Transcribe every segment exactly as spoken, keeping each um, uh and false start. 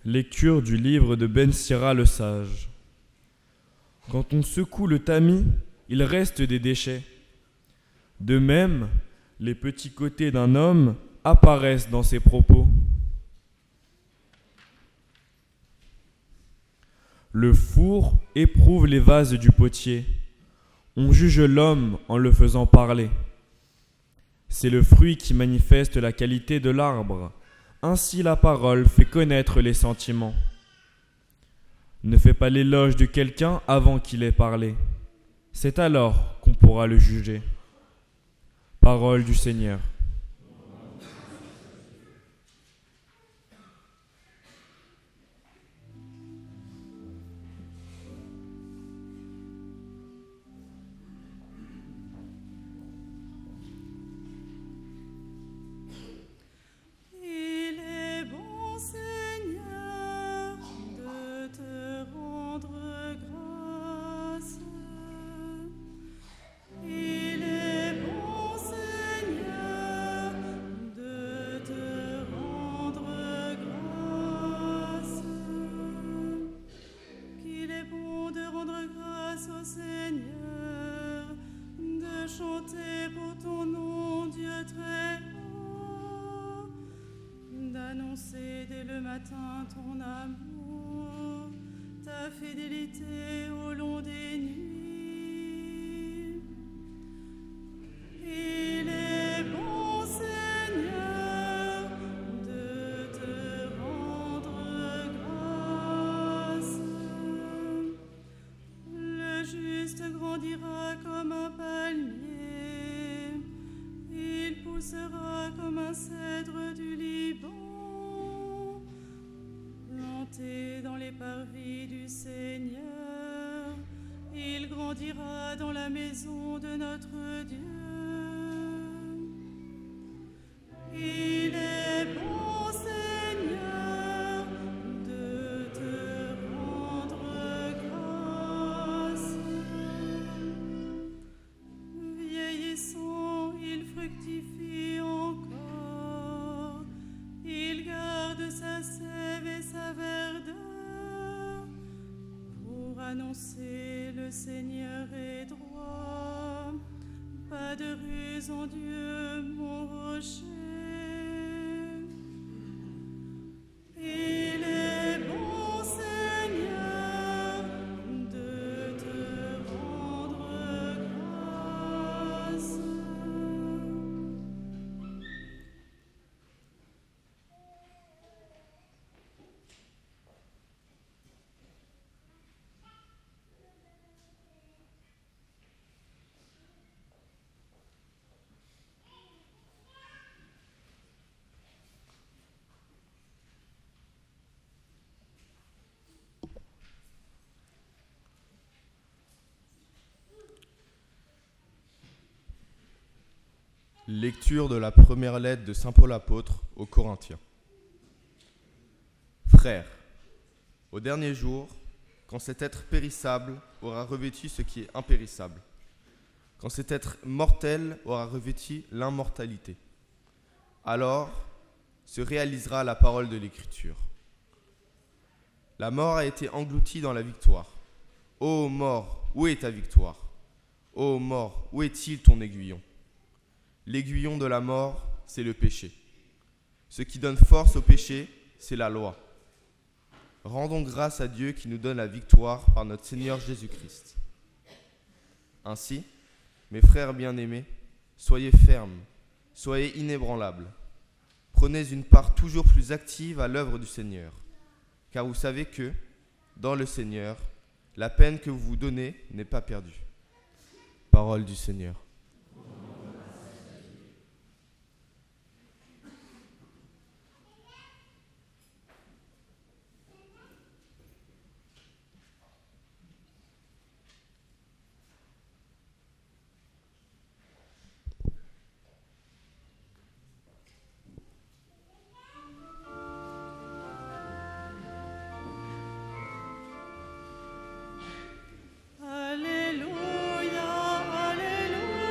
Lecture du livre de Ben Sira le sage. Quand on secoue le tamis, il reste des déchets. De même, les petits côtés d'un homme apparaissent dans ses propos. Le four éprouve les vases du potier. On juge l'homme en le faisant parler. C'est le fruit qui manifeste la qualité de l'arbre. Ainsi la parole fait connaître les sentiments. Ne fais pas l'éloge de quelqu'un avant qu'il ait parlé. C'est alors qu'on pourra le juger. Parole du Seigneur. Chanter pour ton nom, Dieu très haut, d'annoncer dès le matin ton amour, ta fidélité au long des nuits. Il est bon, Seigneur, de te rendre grâce. Le juste grandira comme un palmier. Il poussera comme un cèdre du Liban, planté dans les parvis du Seigneur. Il grandira dans la maison de notre Dieu. Il est bon, Seigneur, de te rendre grâce. Vieillissant, il fructifie encore. Il garde sa sève et sa verdeur. Pour annoncer le Seigneur est droit. Pas de ruse en Dieu, mon rocher. Il est bon, Seigneur, de te rendre grâce. Lecture de la première lettre de saint Paul apôtre aux Corinthiens. Frères, au dernier jour, quand cet être périssable aura revêtu ce qui est impérissable, quand cet être mortel aura revêtu l'immortalité, alors se réalisera la parole de l'Écriture. La mort a été engloutie dans la victoire. Ô mort, où est ta victoire? Ô mort, où est-il ton aiguillon? L'aiguillon de la mort, c'est le péché. Ce qui donne force au péché, c'est la loi. Rendons grâce à Dieu qui nous donne la victoire par notre Seigneur Jésus-Christ. Ainsi, mes frères bien-aimés, soyez fermes, soyez inébranlables. Prenez une part toujours plus active à l'œuvre du Seigneur, car vous savez que, dans le Seigneur, la peine que vous vous donnez n'est pas perdue. Parole du Seigneur. Alléluia, Alléluia.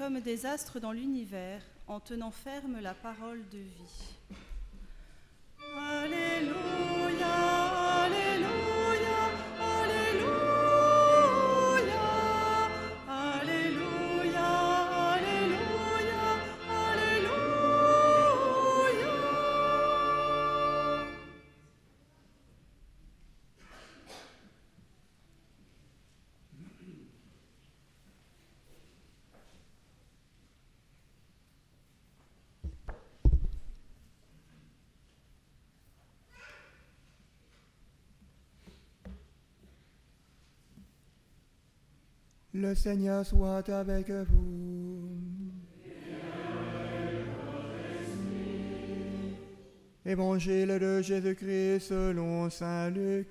comme des astres dans l'univers, en tenant ferme la parole de vie. Alléluia, Alléluia, Alléluia, Alléluia, Alléluia, Alléluia. Le Seigneur soit avec vous. Évangile de Jésus-Christ selon saint Luc.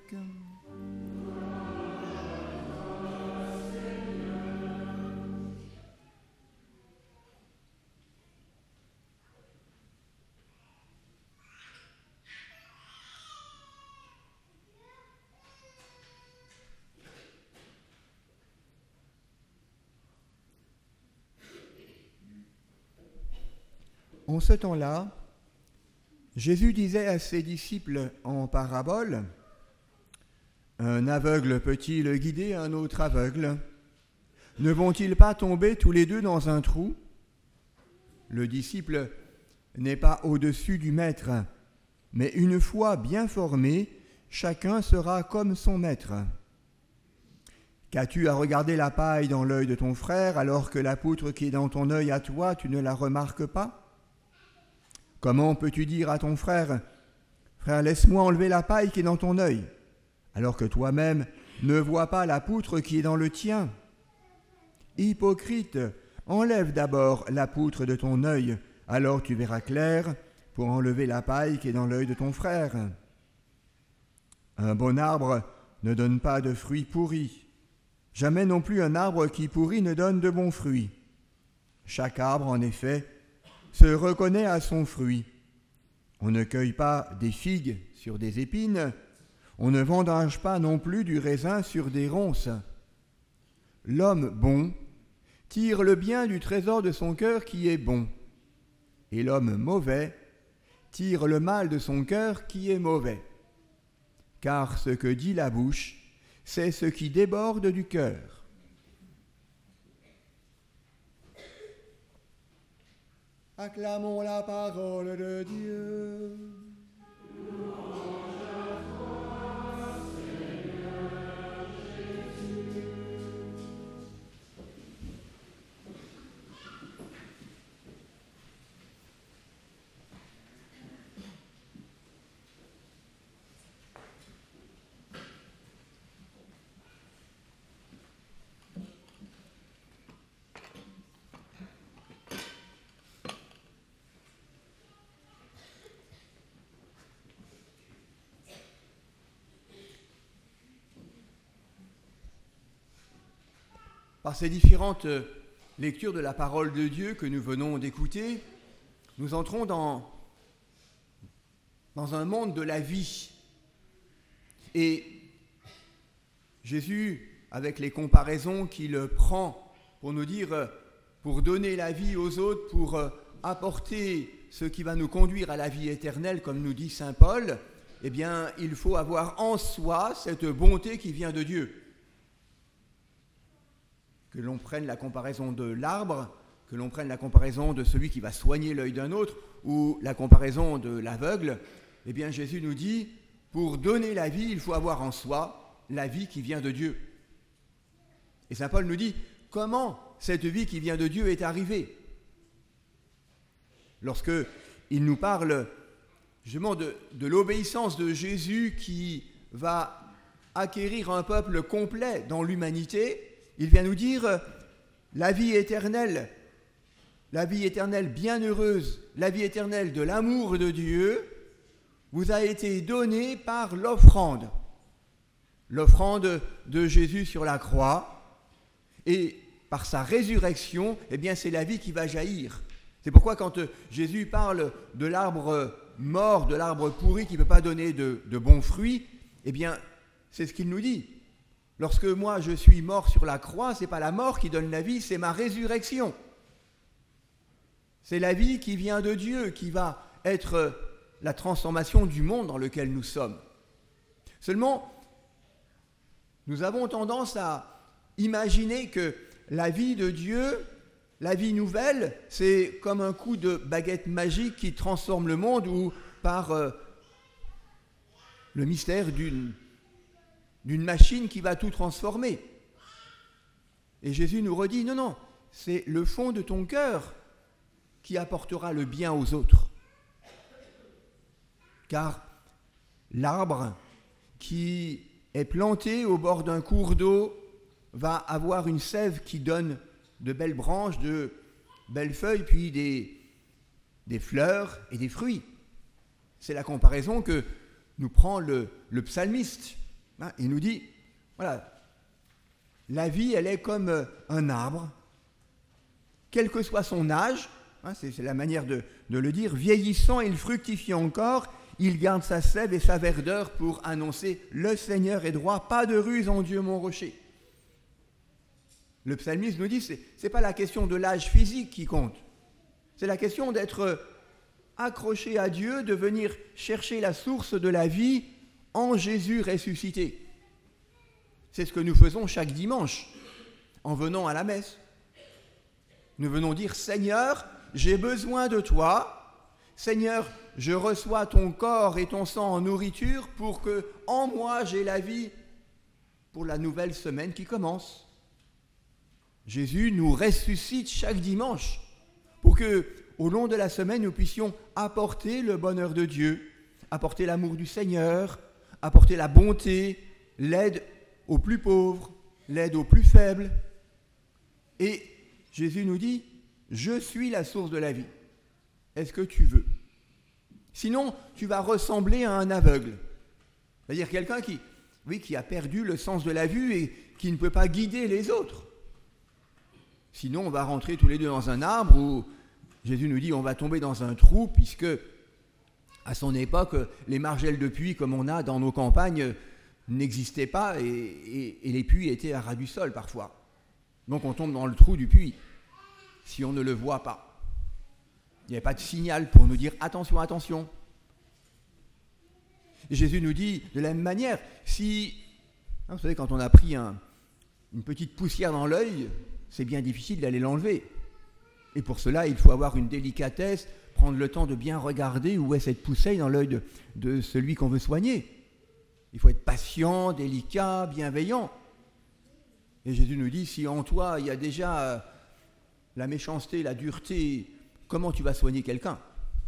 En ce temps-là, Jésus disait à ses disciples en parabole, « Un aveugle peut-il guider un autre aveugle ? Ne vont-ils pas tomber tous les deux dans un trou ? Le disciple n'est pas au-dessus du maître, mais une fois bien formé, chacun sera comme son maître. Qu'as-tu à regarder la paille dans l'œil de ton frère, alors que la poutre qui est dans ton œil à toi, tu ne la remarques pas ? Comment peux-tu dire à ton frère, « Frère, laisse-moi enlever la paille qui est dans ton œil », alors que toi-même ne vois pas la poutre qui est dans le tien ? Hypocrite, enlève d'abord la poutre de ton œil, alors tu verras clair pour enlever la paille qui est dans l'œil de ton frère. Un bon arbre ne donne pas de fruits pourris. Jamais non plus un arbre qui pourrit ne donne de bons fruits. Chaque arbre, en effet, se reconnaît à son fruit. On ne cueille pas des figues sur des épines, on ne vendange pas non plus du raisin sur des ronces. L'homme bon tire le bien du trésor de son cœur qui est bon, et l'homme mauvais tire le mal de son cœur qui est mauvais. Car ce que dit la bouche, c'est ce qui déborde du cœur. Acclamons la parole de Dieu. Par ces différentes lectures de la parole de Dieu que nous venons d'écouter, nous entrons dans, dans un monde de la vie. Et Jésus, avec les comparaisons qu'il prend pour nous dire, pour donner la vie aux autres, pour apporter ce qui va nous conduire à la vie éternelle, comme nous dit saint Paul, eh bien, il faut avoir en soi cette bonté qui vient de Dieu. Que l'on prenne la comparaison de l'arbre, que l'on prenne la comparaison de celui qui va soigner l'œil d'un autre, ou la comparaison de l'aveugle, eh bien Jésus nous dit, pour donner la vie, il faut avoir en soi la vie qui vient de Dieu. Et saint Paul nous dit, comment cette vie qui vient de Dieu est arrivée ? Lorsque il nous parle justement de, de l'obéissance de Jésus qui va acquérir un peuple complet dans l'humanité, il vient nous dire la vie éternelle, la vie éternelle bienheureuse, la vie éternelle de l'amour de Dieu vous a été donnée par l'offrande. L'offrande de Jésus sur la croix, et par sa résurrection, eh bien c'est la vie qui va jaillir. C'est pourquoi quand Jésus parle de l'arbre mort, de l'arbre pourri qui ne peut pas donner de, de bons fruits, eh bien c'est ce qu'il nous dit. Lorsque moi je suis mort sur la croix, ce n'est pas la mort qui donne la vie, c'est ma résurrection. C'est la vie qui vient de Dieu qui va être la transformation du monde dans lequel nous sommes. Seulement, nous avons tendance à imaginer que la vie de Dieu, la vie nouvelle, c'est comme un coup de baguette magique qui transforme le monde ou par euh, le mystère d'une, d'une machine qui va tout transformer. Et Jésus nous redit, non, non, c'est le fond de ton cœur qui apportera le bien aux autres. Car l'arbre qui est planté au bord d'un cours d'eau va avoir une sève qui donne de belles branches, de belles feuilles, puis des, des fleurs et des fruits. C'est la comparaison que nous prend le, le psalmiste. Hein, il nous dit, voilà, la vie, elle est comme un arbre, quel que soit son âge, hein, c'est, c'est la manière de, de le dire, vieillissant, il fructifie encore, il garde sa sève et sa verdeur pour annoncer « Le Seigneur est droit, pas de ruse en Dieu mon rocher ». Le psalmiste nous dit, ce n'est pas la question de l'âge physique qui compte, c'est la question d'être accroché à Dieu, de venir chercher la source de la vie en Jésus ressuscité. C'est ce que nous faisons chaque dimanche en venant à la messe. Nous venons dire « Seigneur, j'ai besoin de toi. Seigneur, je reçois ton corps et ton sang en nourriture pour que en moi j'ai la vie pour la nouvelle semaine qui commence. » Jésus nous ressuscite chaque dimanche pour que, au long de la semaine, nous puissions apporter le bonheur de Dieu, apporter l'amour du Seigneur, apporter la bonté, l'aide aux plus pauvres, l'aide aux plus faibles. Et Jésus nous dit, je suis la source de la vie. Est-ce que tu veux ? Sinon, tu vas ressembler à un aveugle. C'est-à-dire quelqu'un qui, oui, qui a perdu le sens de la vue et qui ne peut pas guider les autres. Sinon, on va rentrer tous les deux dans un arbre où Jésus nous dit on va tomber dans un trou puisque, à son époque, les margelles de puits comme on a dans nos campagnes n'existaient pas et, et, et les puits étaient à ras du sol parfois. Donc on tombe dans le trou du puits si on ne le voit pas. Il n'y avait pas de signal pour nous dire attention, attention. Et Jésus nous dit de la même manière, si, hein, vous savez, quand on a pris un, une petite poussière dans l'œil, c'est bien difficile d'aller l'enlever. Et pour cela, il faut avoir une délicatesse, prendre le temps de bien regarder où est cette poussière dans l'œil de, de celui qu'on veut soigner. Il faut être patient, délicat, bienveillant. Et Jésus nous dit, si en toi, il y a déjà la méchanceté, la dureté, comment tu vas soigner quelqu'un ?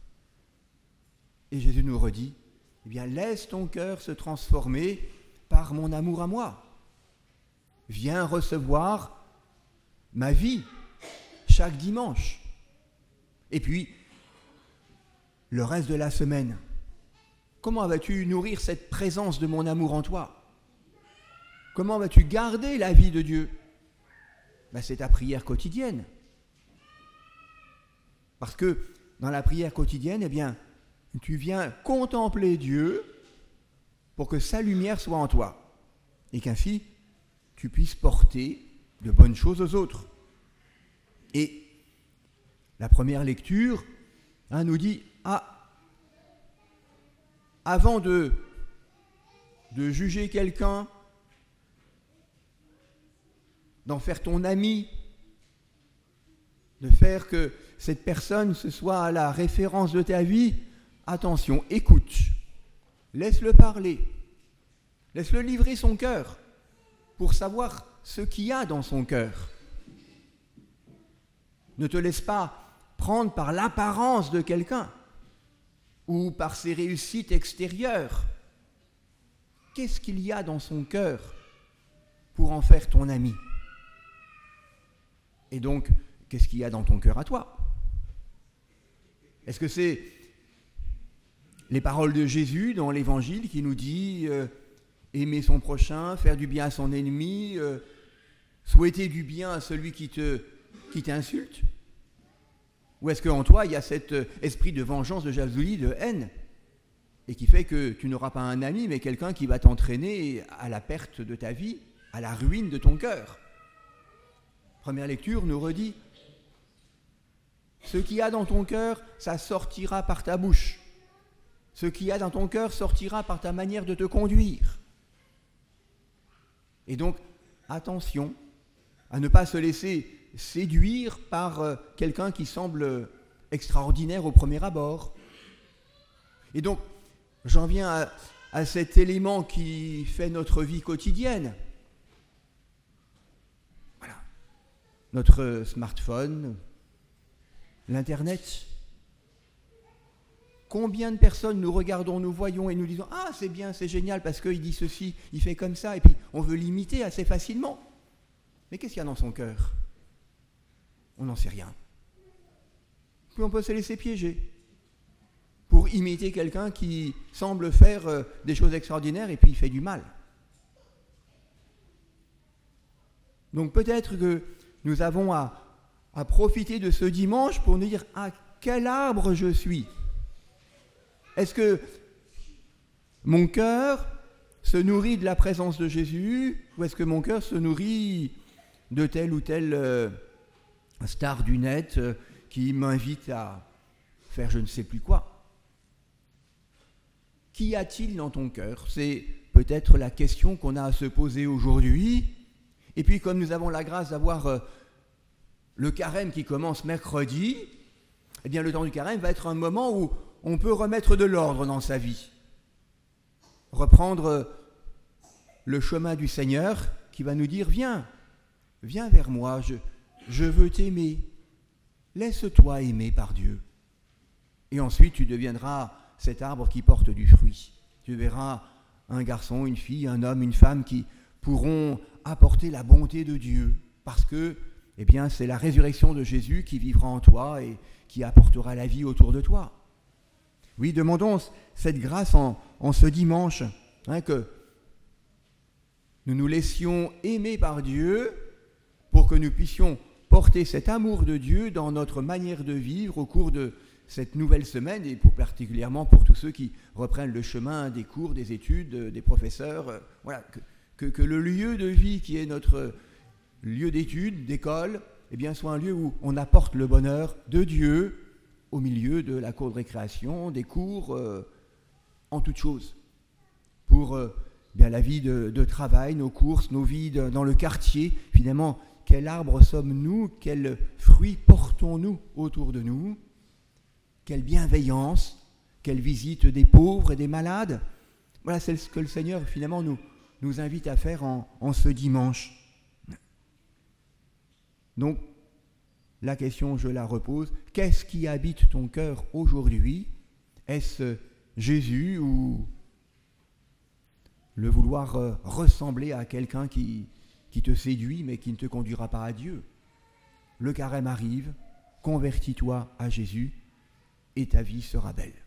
Et Jésus nous redit, eh bien, laisse ton cœur se transformer par mon amour à moi. Viens recevoir ma vie chaque dimanche. Et puis, le reste de la semaine, comment vas-tu nourrir cette présence de mon amour en toi ? Comment vas-tu garder la vie de Dieu ? Ben, c'est ta prière quotidienne. Parce que dans la prière quotidienne, eh bien, tu viens contempler Dieu pour que sa lumière soit en toi et qu'ainsi tu puisses porter de bonnes choses aux autres. Et la première lecture hein, nous dit ah, avant de, de juger quelqu'un, d'en faire ton ami, de faire que cette personne ce soit à la référence de ta vie, attention, écoute, laisse-le parler, laisse-le livrer son cœur pour savoir ce qu'il y a dans son cœur. Ne te laisse pas prendre par l'apparence de quelqu'un ou par ses réussites extérieures. Qu'est-ce qu'il y a dans son cœur pour en faire ton ami ? Et donc, qu'est-ce qu'il y a dans ton cœur à toi ? Est-ce que c'est les paroles de Jésus dans l'Évangile qui nous dit euh, aimer son prochain, faire du bien à son ennemi, euh, souhaiter du bien à celui qui te, qui t'insulte ? Ou est-ce qu'en toi, il y a cet esprit de vengeance, de jalousie, de haine, et qui fait que tu n'auras pas un ami, mais quelqu'un qui va t'entraîner à la perte de ta vie, à la ruine de ton cœur ? Première lecture nous redit Ce qu'il y a dans ton cœur, ça sortira par ta bouche. Ce qu'il y a dans ton cœur sortira par ta manière de te conduire. Et donc, attention à ne pas se laisser séduire par euh, quelqu'un qui semble extraordinaire au premier abord. Et donc, j'en viens à, à cet élément qui fait notre vie quotidienne. Voilà. Notre smartphone, l'Internet. Combien de personnes nous regardons, nous voyons et nous disons « Ah, c'est bien, c'est génial parce qu'il dit ceci, il fait comme ça » et puis on veut l'imiter assez facilement. Mais qu'est-ce qu'il y a dans son cœur ? On n'en sait rien. Puis on peut se laisser piéger pour imiter quelqu'un qui semble faire euh, des choses extraordinaires et puis il fait du mal. Donc peut-être que nous avons à, à profiter de ce dimanche pour nous dire « À quel arbre je suis ?» Est-ce que mon cœur se nourrit de la présence de Jésus ou est-ce que mon cœur se nourrit de telle ou telle euh, star du net euh, qui m'invite à faire je ne sais plus quoi ? Qu'y a-t-il dans ton cœur ? C'est peut-être la question qu'on a à se poser aujourd'hui. Et puis comme nous avons la grâce d'avoir euh, le carême qui commence mercredi, eh bien le temps du carême va être un moment où on peut remettre de l'ordre dans sa vie, reprendre le chemin du Seigneur qui va nous dire « Viens, viens vers moi, je, je veux t'aimer, laisse-toi aimer par Dieu. » Et ensuite tu deviendras cet arbre qui porte du fruit. Tu verras un garçon, une fille, un homme, une femme qui pourront apporter la bonté de Dieu parce que eh bien, c'est la résurrection de Jésus qui vivra en toi et qui apportera la vie autour de toi. Oui, demandons cette grâce en, en ce dimanche, hein, que nous nous laissions aimer par Dieu pour que nous puissions porter cet amour de Dieu dans notre manière de vivre au cours de cette nouvelle semaine et pour particulièrement pour tous ceux qui reprennent le chemin des cours, des études, des professeurs. Euh, voilà, que, que, que le lieu de vie qui est notre lieu d'étude, d'école, eh bien, soit un lieu où on apporte le bonheur de Dieu au milieu de la cour de récréation, des cours, euh, en toutes choses. Pour euh, bien, la vie de, de travail, nos courses, nos vies de, dans le quartier, finalement, quel arbre sommes-nous, quels fruits portons-nous autour de nous, quelle bienveillance, quelle visite des pauvres et des malades. Voilà, c'est ce que le Seigneur, finalement, nous, nous invite à faire en, en ce dimanche. Donc, la question, je la repose, qu'est-ce qui habite ton cœur aujourd'hui ? Est-ce Jésus ou le vouloir euh, ressembler à quelqu'un qui, qui te séduit mais qui ne te conduira pas à Dieu ? Le carême arrive, convertis-toi à Jésus et ta vie sera belle.